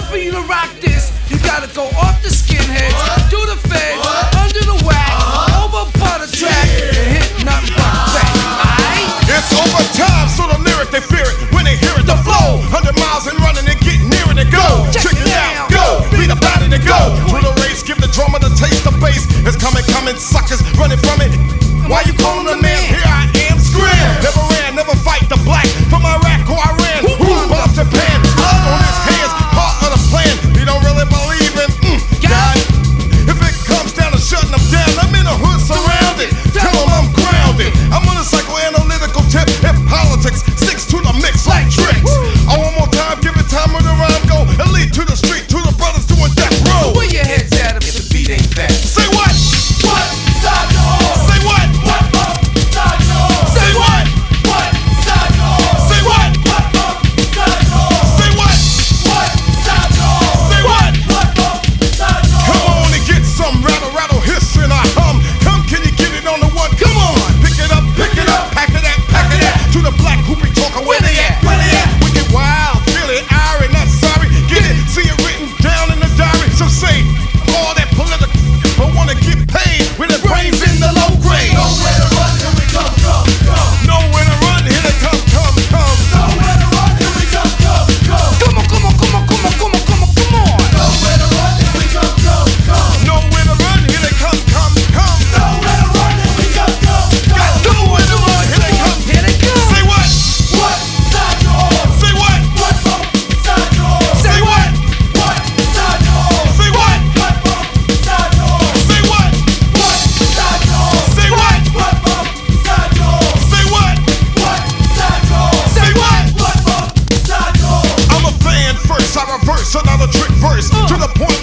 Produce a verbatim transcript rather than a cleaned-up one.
for you to rock this, you gotta go off the skinheads, do the feds, under the whack, over part of track, and hit nothing but back. Aight? It's overtime, so the lyric they fear it when they hear it. The flow, hundred miles and running and getting nearer to go. Check it out, go, beat the body to go. Through the race, give the drummer the taste of bass. It's coming, coming, suckers running from it. Why you calling the man? Here I am, scream. Never ran, never fight the black from Iraq or Iran. Who bombed Japan? Blood on his hands, part of the plan. He don't really believe in mm, God. If it comes down to shutting them down, I'm in a hood surrounded. Tell them I'm grounded. I'm on a psychoanalytical tip. If politics sticks to the mix like tricks. I one more time, give it time when the rhyme go and lead to the street, to the brothers doing death row. Where your head's at if the beat ain't back? Say what? What side you on? Say what? What side you on? Say what? What side you on? Say what? What side you on? Say what? What side you on? Say what? What side you on? Come on and get some rattle, rattle, hiss and I hum. Come, can you get it on the one? Come on, pick it up, pick it up, pack it at, pack it at. To the black hoopy talker, where they at? Where they at? Wicked wild, feel it, iron, not sorry. Get it, see it written down in the diary. So say all that political, but wanna get paid with their brains in the low grade. Nowhere to run, here we come, come, come. Nowhere to run, here they come, come, come. Nowhere to run, here we come, come, come. Come on, come on, come on, come on, come on, come on, come on. Nowhere to run, here we come, come, come. Nowhere to run, here they come, come, come. Nowhere to run, here we come, come, come. Nowhere to run, here they come. Here they come. Say what? What side you on? Say what? What side you on? Say what? What side you on? Say what? What side you on? Say what? What side you on? Say what? What side you on? Say what? What side you on? Say what? What side you on? I'm a fan first, I reverse another trick verse to the point